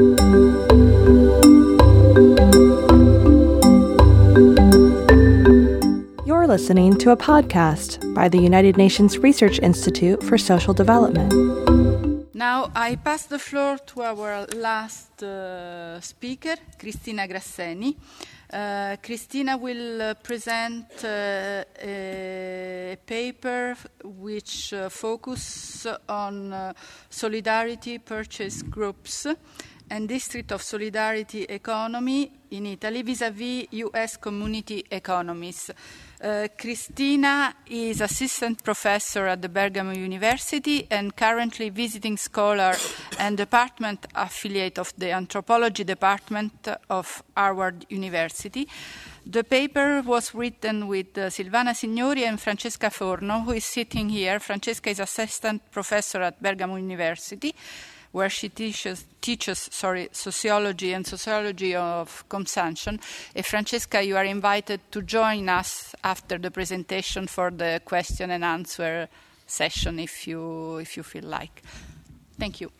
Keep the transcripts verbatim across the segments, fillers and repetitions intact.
You're listening to a podcast by the United Nations Research Institute for Social Development. Now I pass the floor to our last uh, speaker, Cristina Grasseni. Uh, Cristina will uh, present uh, a paper which uh, focuses on uh, solidarity purchase groups and district of solidarity economy in Italy vis-à-vis U S community economies. Uh, Cristina is assistant professor at the Bergamo University and currently visiting scholar and department affiliate of the anthropology department of Harvard University. The paper was written with uh, Silvana Signori and Francesca Forno, who is sitting here. Francesca is assistant professor at Bergamo University, where she teaches, teaches sorry, sociology and sociology of consumption. And Francesca, you are invited to join us after the presentation for the question and answer session, if you if you feel like. Thank you.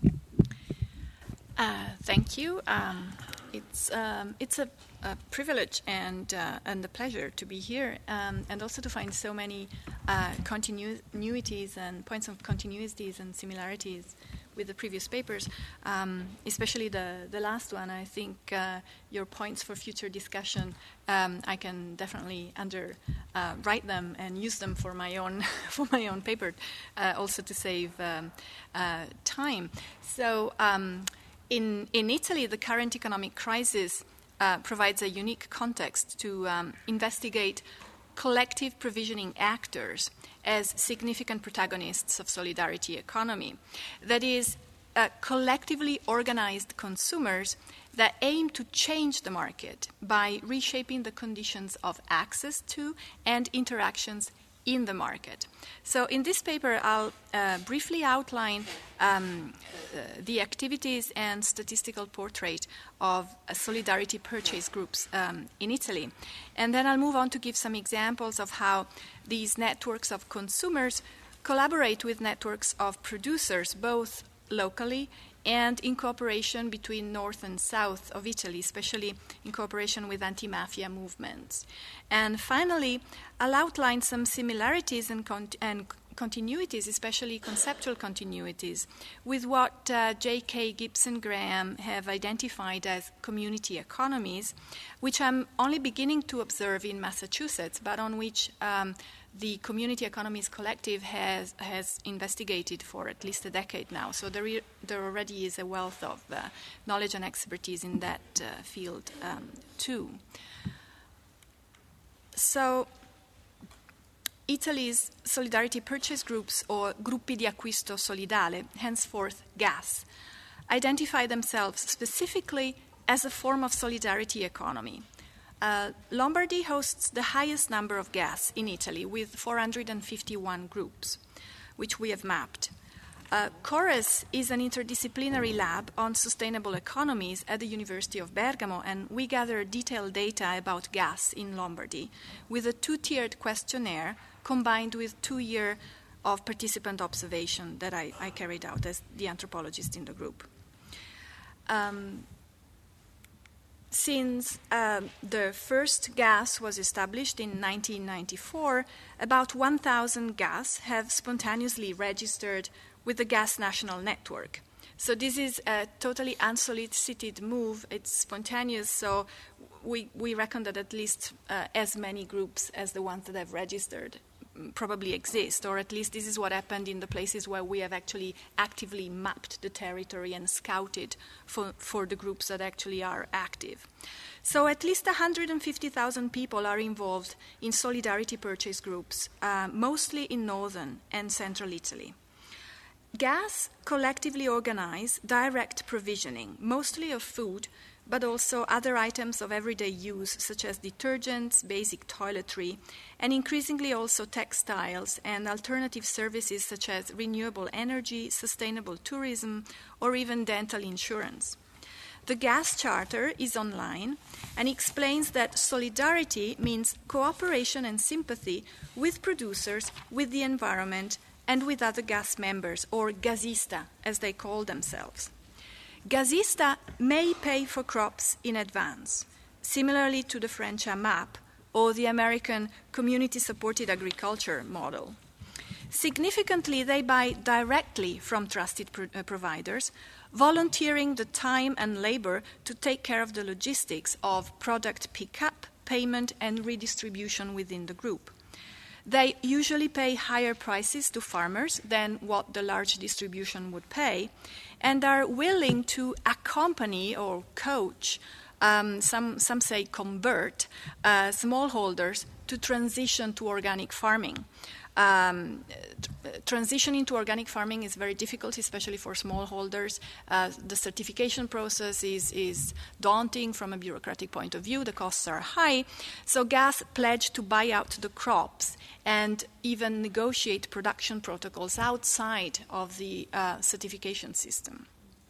Uh, thank you. Um, it's um, it's a, a privilege and uh, and a pleasure to be here, um, and also to find so many uh, continuities and points of continuities and similarities with the previous papers, um, especially the, the last one. I think uh, your points for future discussion, um, I can definitely under uh, write them and use them for my own for my own paper, uh, also to save um, uh, time. So um, in in Italy, the current economic crisis uh, provides a unique context to um, investigate collective provisioning actors as significant protagonists of solidarity economy. That is, uh, collectively organized consumers that aim to change the market by reshaping the conditions of access to and interactions in the market. So in this paper, I'll uh, briefly outline um, uh, the activities and statistical portrait of uh, solidarity purchase groups um, in Italy. And then I'll move on to give some examples of how these networks of consumers collaborate with networks of producers, both locally and in cooperation between north and south of Italy, especially in cooperation with anti-mafia movements. And finally, I'll outline some similarities and, con- and continuities, especially conceptual continuities, with what uh, J K Gibson Graham have identified as community economies, which I'm only beginning to observe in Massachusetts, but on which um, the Community Economies Collective has has investigated for at least a decade now. So there, re- there already is a wealth of uh, knowledge and expertise in that uh, field um, too. So Italy's solidarity purchase groups, or gruppi di acquisto solidale, henceforth G A S, identify themselves specifically as a form of solidarity economy. Uh, Lombardy hosts the highest number of G A S in Italy, with four hundred fifty-one groups, which we have mapped. Uh, CORES is an interdisciplinary lab on sustainable economies at the University of Bergamo, and we gather detailed data about G A S in Lombardy with a two-tiered questionnaire combined with two years of participant observation that I, I carried out as the anthropologist in the group. Um, Since um, the first G A S was established in nineteen ninety-four, about one thousand G A S have spontaneously registered with the G A S national network. So this is a totally unsolicited move. It's spontaneous, so we, we reckon that at least uh, as many groups as the ones that have registered probably exist, or at least this is what happened in the places where we have actually actively mapped the territory and scouted for, for the groups that actually are active. So at least one hundred fifty thousand people are involved in solidarity purchase groups, uh, mostly in northern and central Italy. G A S collectively organize direct provisioning, mostly of food, but also other items of everyday use, such as detergents, basic toiletry, and increasingly also textiles and alternative services such as renewable energy, sustainable tourism, or even dental insurance. The G A S Charter is online and explains that solidarity means cooperation and sympathy with producers, with the environment, and with other G A S members, or gasista, as they call themselves. Gasista may pay for crops in advance, similarly to the French A M A P or the American community-supported agriculture model. Significantly, they buy directly from trusted pro- uh, providers, volunteering the time and labor to take care of the logistics of product pickup, payment, and redistribution within the group. They usually pay higher prices to farmers than what the large distribution would pay, and are willing to accompany or coach, um, some, some say convert, uh, smallholders to transition to organic farming. Um, t- transitioning to organic farming is very difficult, especially for smallholders. Uh, the certification process is, is daunting from a bureaucratic point of view. The costs are high. So G A S pledged to buy out the crops and even negotiate production protocols outside of the uh, certification system.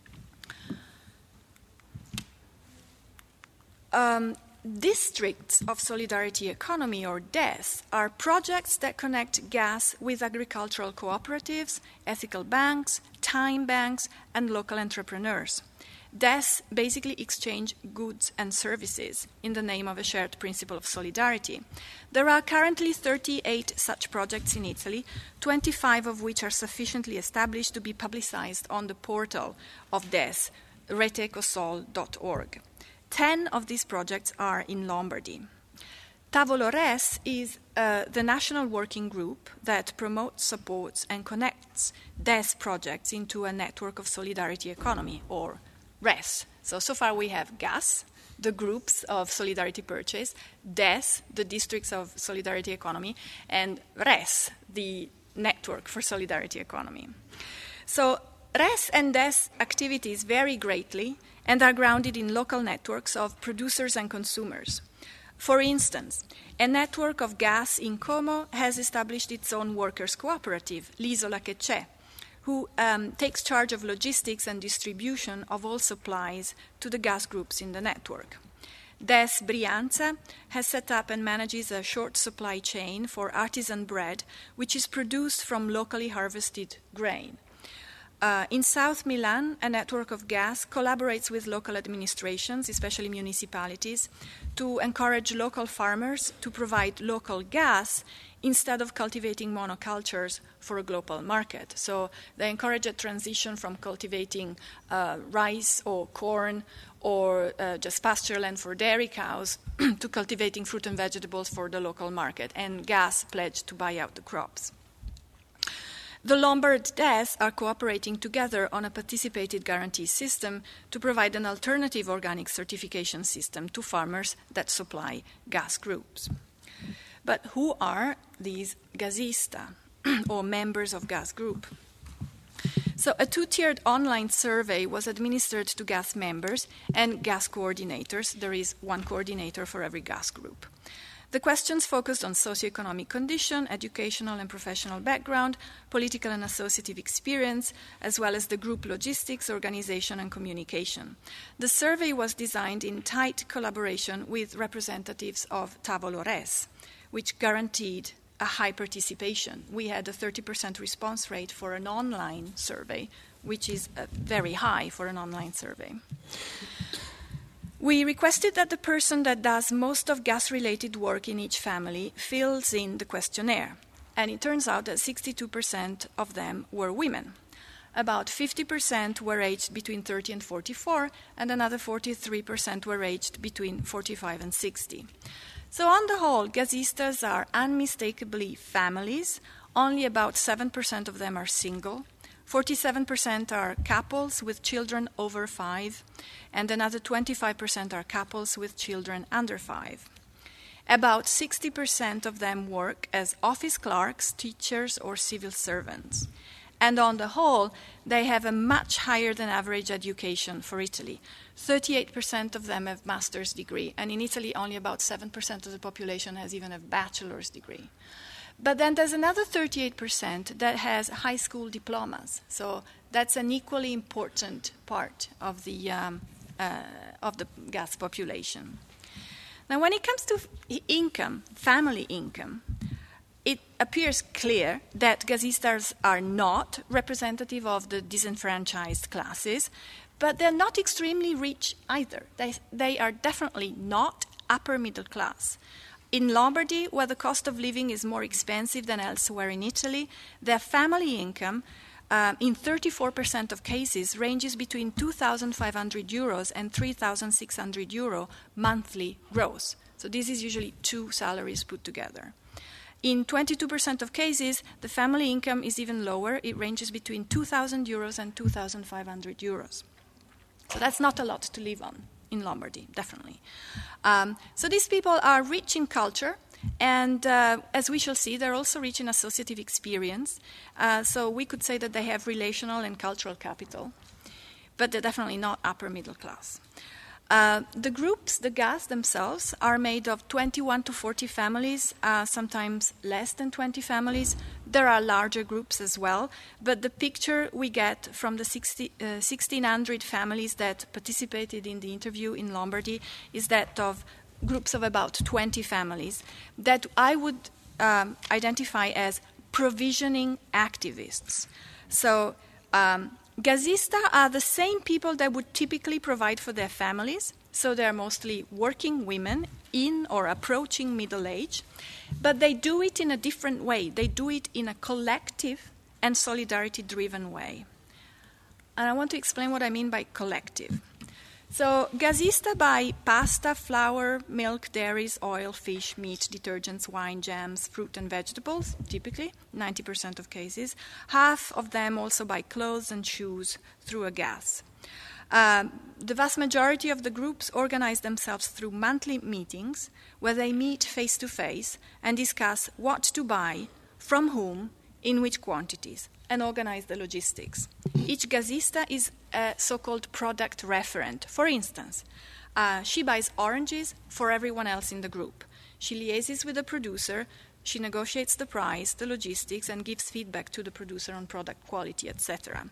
Um, Districts of Solidarity Economy, or D E S, are projects that connect G A S with agricultural cooperatives, ethical banks, time banks, and local entrepreneurs. D E S basically exchange goods and services in the name of a shared principle of solidarity. There are currently thirty-eight such projects in Italy, twenty-five of which are sufficiently established to be publicized on the portal of D E S, reteecosol dot org. Ten of these projects are in Lombardy. Tavolo Res is uh, the national working group that promotes, supports, and connects D E S projects into a network of solidarity economy, or Res. So, so far we have G A S, the groups of solidarity purchase, D E S, the districts of solidarity economy, and Res, the network for solidarity economy. So, Res and D E S activities vary greatly and are grounded in local networks of producers and consumers. For instance, a network of gas in Como has established its own workers' cooperative, L'Isola Che C'è, who um, takes charge of logistics and distribution of all supplies to the gas groups in the network. D E S Brianza has set up and manages a short supply chain for artisan bread, which is produced from locally harvested grain. Uh, in South Milan, a network of gas collaborates with local administrations, especially municipalities, to encourage local farmers to provide local gas instead of cultivating monocultures for a global market. So they encourage a transition from cultivating uh, rice or corn or uh, just pasture land for dairy cows to cultivating fruit and vegetables for the local market, and gas pledged to buy out the crops. The Lombard D E S are cooperating together on a participated guarantee system to provide an alternative organic certification system to farmers that supply gas groups. But who are these gasista, or members of gas group? So a two-tiered online survey was administered to gas members and gas coordinators. There is one coordinator for every gas group. The questions focused on socioeconomic condition, educational and professional background, political and associative experience, as well as the group logistics, organization, and communication. The survey was designed in tight collaboration with representatives of Tavolo Res, which guaranteed a high participation. We had a thirty percent response rate for an online survey, which is uh, very high for an online survey. We requested that the person that does most of gas-related work in each family fills in the questionnaire, and it turns out that sixty-two percent of them were women. About fifty percent were aged between thirty and forty-four, and another forty-three percent were aged between forty-five and sixty. So on the whole, gasistas are unmistakably families. Only about seven percent of them are single. forty-seven percent are couples with children over five, and another twenty-five percent are couples with children under five. About sixty percent of them work as office clerks, teachers, or civil servants. And on the whole, they have a much higher than average education for Italy. thirty-eight percent of them have master's degree, and in Italy only about seven percent of the population has even a bachelor's degree. But then there's another thirty-eight percent that has high school diplomas. So that's an equally important part of the, um, uh, of the gas population. Now, when it comes to f- income, family income, it appears clear that gasistas are not representative of the disenfranchised classes, but they're not extremely rich either. They, they are definitely not upper middle class. In Lombardy, where the cost of living is more expensive than elsewhere in Italy, their family income uh, in thirty-four percent of cases ranges between two thousand five hundred euros and three thousand six hundred euro monthly gross. So this is usually two salaries put together. In twenty-two percent of cases, the family income is even lower. It ranges between two thousand euros and two thousand five hundred euros. So that's not a lot to live on in Lombardy, definitely. Um, so these people are rich in culture, and uh, as we shall see, they're also rich in associative experience. Uh, so we could say that they have relational and cultural capital, but they're definitely not upper middle class. Uh, the groups, the G A S themselves, are made of twenty-one to forty families, uh, sometimes less than twenty families. There are larger groups as well, but the picture we get from the sixty, uh, sixteen hundred families that participated in the interview in Lombardy is that of groups of about twenty families that I would um, identify as provisioning activists. So, um, Gasista are the same people that would typically provide for their families, so they're mostly working women in or approaching middle age, but they do it in a different way. They do it in a collective and solidarity-driven way. And I want to explain what I mean by collective. So Gasista buy pasta, flour, milk, dairies, oil, fish, meat, detergents, wine, jams, fruit and vegetables, typically, ninety percent of cases. Half of them also buy clothes and shoes through a G A S. Um, the vast majority of the groups organize themselves through monthly meetings where they meet face-to-face and discuss what to buy, from whom, in which quantities, and organize the logistics. Each Gasista is a so-called product referent. For instance, uh, she buys oranges for everyone else in the group. She liaises with the producer, she negotiates the price, the logistics, and gives feedback to the producer on product quality, et cetera.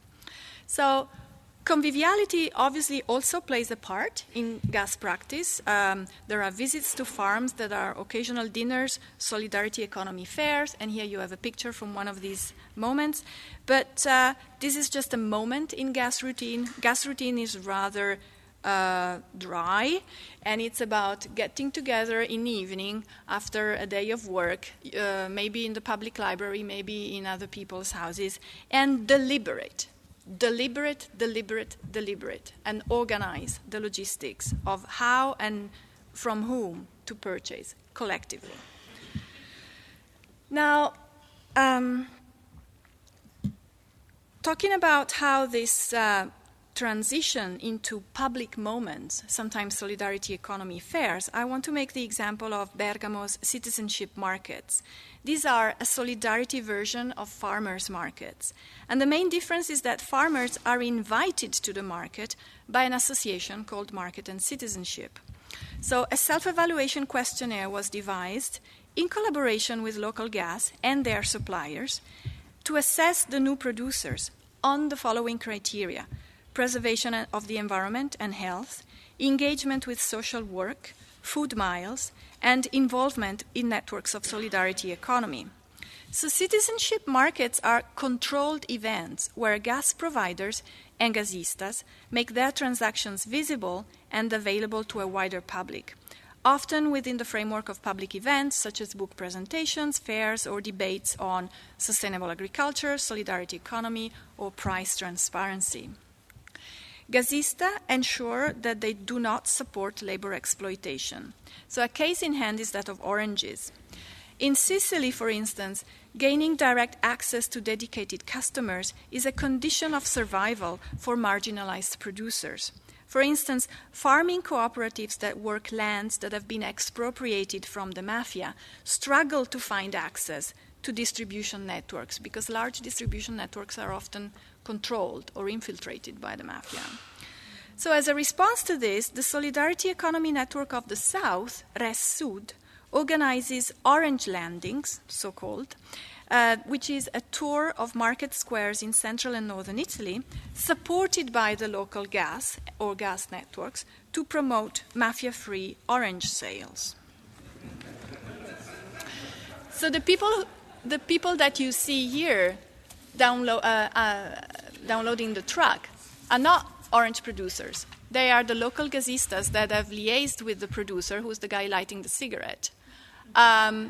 So conviviality obviously also plays a part in G A S practice. Um, there are visits to farms that are occasional dinners, solidarity economy fairs, and here you have a picture from one of these moments. But uh, this is just a moment in G A S routine. G A S routine is rather uh, dry, and it's about getting together in the evening after a day of work, uh, maybe in the public library, maybe in other people's houses, and deliberate. Deliberate, deliberate, deliberate, and organize the logistics of how and from whom to purchase collectively. Now, um, talking about how this uh, transition into public moments, sometimes solidarity economy fairs, I want to make the example of Bergamo's citizenship markets. These are a solidarity version of farmers' markets. And the main difference is that farmers are invited to the market by an association called Market and Citizenship. So a self-evaluation questionnaire was devised in collaboration with local G A S and their suppliers to assess the new producers on the following criteria: preservation of the environment and health, engagement with social work, food miles, and involvement in networks of solidarity economy. So citizenship markets are controlled events where gas providers and gasistas make their transactions visible and available to a wider public, often within the framework of public events such as book presentations, fairs, or debates on sustainable agriculture, solidarity economy, or price transparency. Gasista ensure that they do not support labor exploitation. So a case in hand is that of oranges. In Sicily, for instance, gaining direct access to dedicated customers is a condition of survival for marginalized producers. For instance, farming cooperatives that work lands that have been expropriated from the mafia struggle to find access to distribution networks because large distribution networks are often controlled or infiltrated by the mafia. So as a response to this, the Solidarity Economy Network of the South, Res Sud, organizes orange landings, so-called, uh, which is a tour of market squares in central and northern Italy, supported by the local gas or gas networks to promote mafia-free orange sales. So the people, the people that you see here download, uh, uh, downloading the truck are not orange producers. They are the local gasistas that have liaised with the producer, who's the guy lighting the cigarette, um,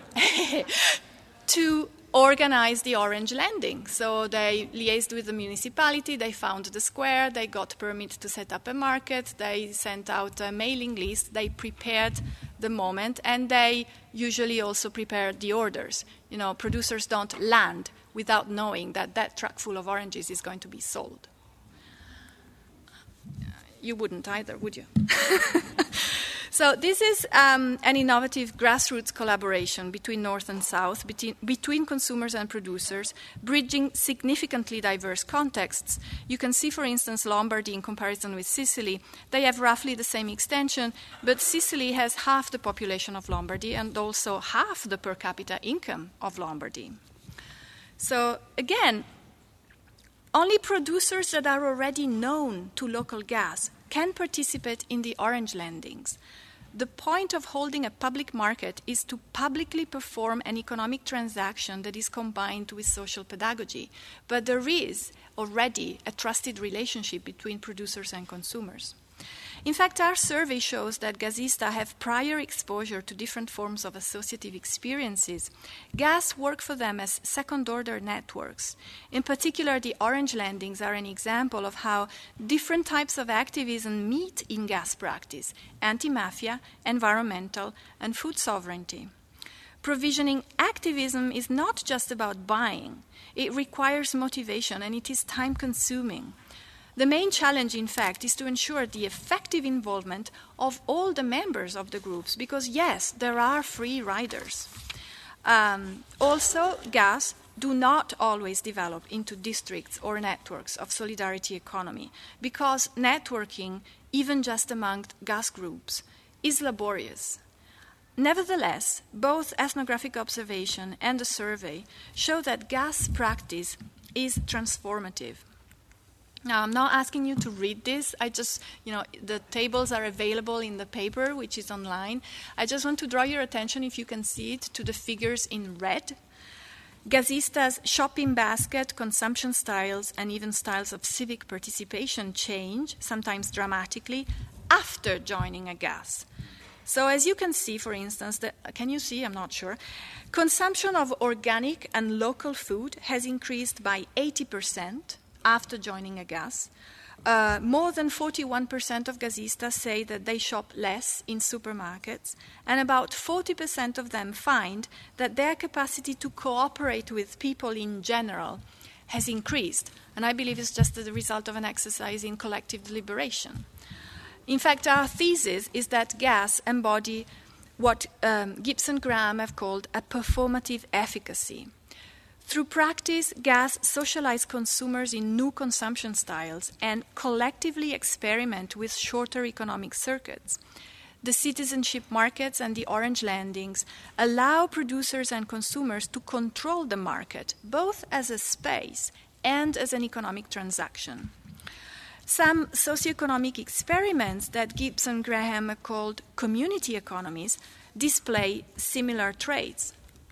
to organize the orange landing. So they liaised with the municipality, they found the square, they got permit to set up a market, they sent out a mailing list, they prepared the moment, and they usually also prepared the orders. You know, producers don't land without knowing that that truck full of oranges is going to be sold. You wouldn't either, would you? So this is um, an innovative grassroots collaboration between North and South, between, between consumers and producers, bridging significantly diverse contexts. You can see, for instance, Lombardy in comparison with Sicily. They have roughly the same extension, but Sicily has half the population of Lombardy and also half the per capita income of Lombardy. So again, only producers that are already known to local gas can participate in the orange landings. The point of holding a public market is to publicly perform an economic transaction that is combined with social pedagogy. But there is already a trusted relationship between producers and consumers. In fact, our survey shows that gasistas have prior exposure to different forms of associative experiences. Gas work for them as second-order networks. In particular, the orange landings are an example of how different types of activism meet in gas practice: anti-mafia, environmental, and food sovereignty. Provisioning activism is not just about buying. It requires motivation, and it is time-consuming. The main challenge, in fact, is to ensure the effective involvement of all the members of the groups, because, yes, there are free riders. Um, also, gas do not always develop into districts or networks of solidarity economy, because networking, even just among gas groups, is laborious. Nevertheless, both ethnographic observation and the survey show that gas practice is transformative. Now, I'm not asking you to read this. I just, you know, the tables are available in the paper, which is online. I just want to draw your attention, if you can see it, to the figures in red. Gasistas' shopping basket, consumption styles, and even styles of civic participation change, sometimes dramatically, after joining a gas. So as you can see, for instance, the, can you see? I'm not sure. Consumption of organic and local food has increased by eighty percent. After joining a gas. Uh, more than forty-one percent of gasistas say that they shop less in supermarkets, and about forty percent of them find that their capacity to cooperate with people in general has increased. And I believe it's just the result of an exercise in collective deliberation. In fact, our thesis is that gas embody what um, Gibson Graham have called a performative efficacy. Through practice, gas socialize consumers in new consumption styles and collectively experiment with shorter economic circuits. The citizenship markets and the orange landings allow producers and consumers to control the market, both as a space and as an economic transaction. Some socioeconomic experiments that Gibson Graham called community economies display similar traits.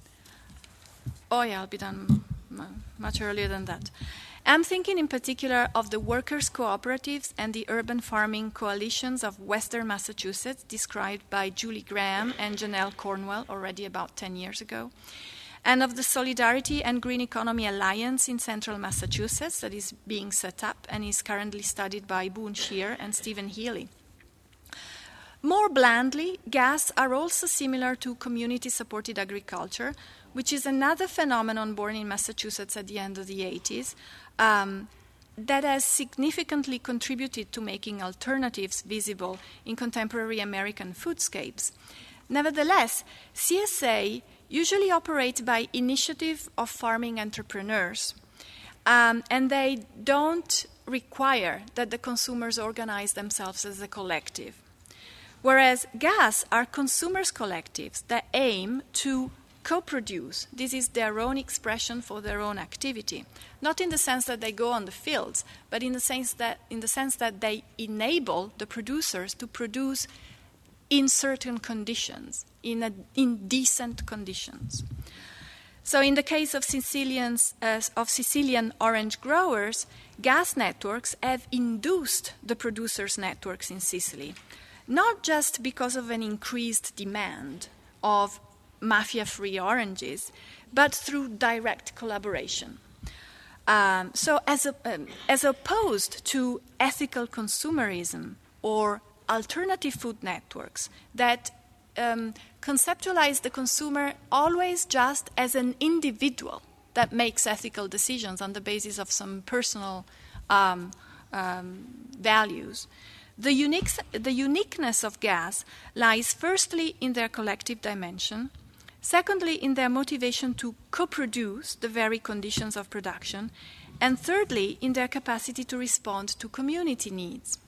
Oh, yeah, I'll be done much earlier than that. I'm thinking in particular of the workers' cooperatives and the urban farming coalitions of Western Massachusetts, described by Julie Graham and Janelle Cornwell already about ten years ago, and of the Solidarity and Green Economy Alliance in Central Massachusetts that is being set up and is currently studied by Boone Shear and Stephen Healy. More blandly, gas are also similar to community-supported agriculture, which is another phenomenon born in Massachusetts at the end of the eighties, um, that has significantly contributed to making alternatives visible in contemporary American foodscapes. Nevertheless, C S A usually operate by initiative of farming entrepreneurs, um, and they don't require that the consumers organize themselves as a collective. Whereas gas are consumers' collectives that aim to co-produce. This is their own expression for their own activity, not in the sense that they go on the fields, but in the sense that in the sense that they enable the producers to produce in certain conditions, in a, in decent conditions. So in the case of Sicilians, uh, of Sicilian orange growers, gas networks have induced the producers' networks in Sicily, not just because of an increased demand of mafia-free oranges, but through direct collaboration. Um, so as, a, um, as opposed to ethical consumerism or alternative food networks that um, conceptualize the consumer always just as an individual that makes ethical decisions on the basis of some personal um, um, values. The, unique, the uniqueness of gas lies firstly in their collective dimension, secondly in their motivation to co-produce the very conditions of production, and thirdly in their capacity to respond to community needs.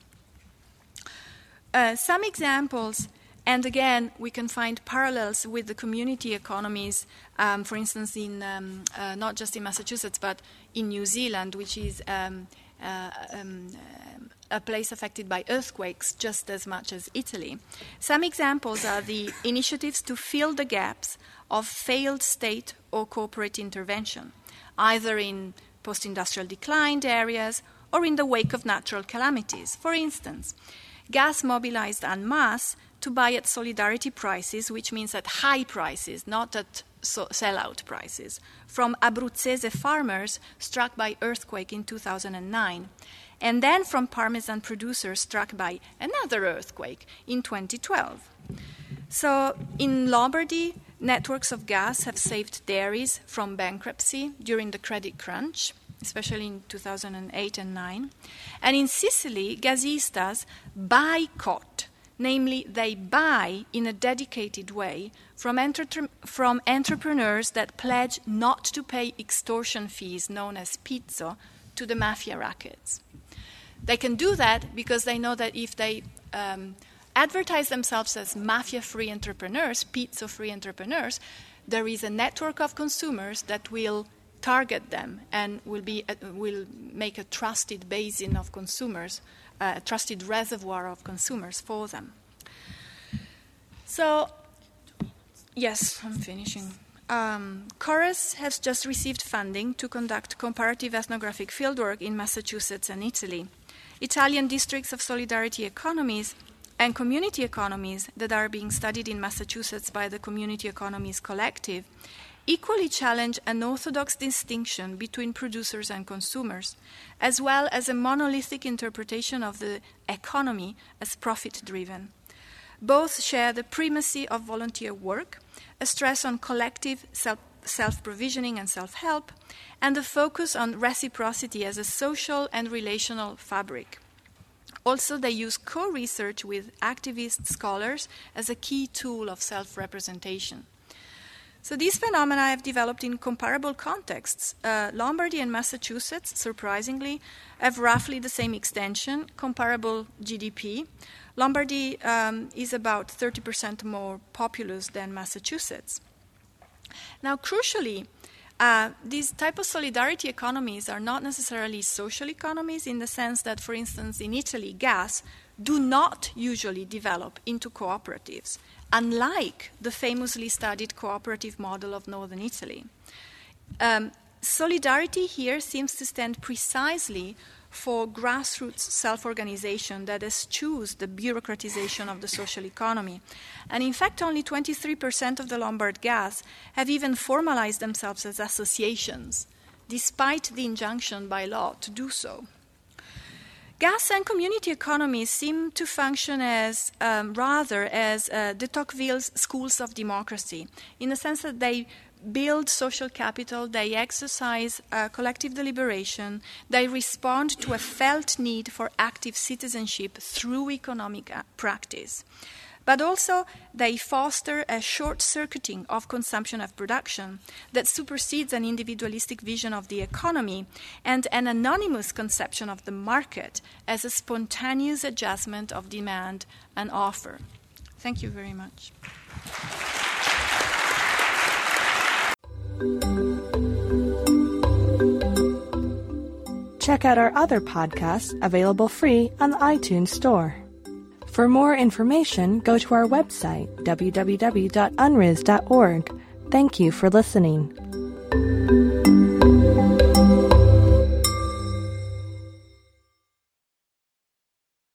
Uh, some examples, and again, we can find parallels with the community economies, um, for instance, in um, uh, not just in Massachusetts, but in New Zealand, which is um, uh, um, a place affected by earthquakes just as much as Italy. Some examples are the initiatives to fill the gaps of failed state or corporate intervention, either in post-industrial declined areas or in the wake of natural calamities. For instance, gas mobilized en masse to buy at solidarity prices, which means at high prices, not at so sell-out prices, from Abruzzese farmers struck by earthquake in two thousand nine, and then from Parmesan producers struck by another earthquake in twenty twelve. So in Lombardy, networks of gas have saved dairies from bankruptcy during the credit crunch, especially in two thousand eight and nine. And in Sicily, gasistas boycott, namely they buy in a dedicated way from, entre- from entrepreneurs that pledge not to pay extortion fees known as pizzo to the mafia rackets. They can do that because they know that if they um, advertise themselves as mafia-free entrepreneurs, pizzo-free entrepreneurs, there is a network of consumers that will target them and will be uh, will make a trusted basin of consumers, uh, a trusted reservoir of consumers for them. So, yes, I'm finishing. Um, Chorus has just received funding to conduct comparative ethnographic fieldwork in Massachusetts and Italy. Italian districts of solidarity economies and community economies that are being studied in Massachusetts by the Community Economies Collective equally challenge an orthodox distinction between producers and consumers, as well as a monolithic interpretation of the economy as profit-driven. Both share the primacy of volunteer work, a stress on collective self- self-provisioning and self-help, and a focus on reciprocity as a social and relational fabric. Also, they use co-research with activist scholars as a key tool of self-representation. So these phenomena have developed in comparable contexts. Uh, Lombardy and Massachusetts, surprisingly, have roughly the same extension, comparable G D P. Lombardy um, is about thirty percent more populous than Massachusetts. Now, crucially, uh, these type of solidarity economies are not necessarily social economies in the sense that, for instance, in Italy, gas do not usually develop into cooperatives, unlike the famously studied cooperative model of northern Italy. Um, solidarity here seems to stand precisely for grassroots self-organization that eschews the bureaucratization of the social economy. And in fact, only twenty-three percent of the Lombard gas have even formalized themselves as associations, despite the injunction by law to do so. Gas and community economies seem to function as um, rather as uh, de Tocqueville's schools of democracy, in the sense that they build social capital, they exercise uh, collective deliberation, they respond to a felt need for active citizenship through economic uh, practice. But also, they foster a short-circuiting of consumption of production that supersedes an individualistic vision of the economy and an anonymous conception of the market as a spontaneous adjustment of demand and offer. Thank you very much. Check out our other podcasts available free on the iTunes Store. For more information, go to our website, w w w dot unris dot org. Thank you for listening.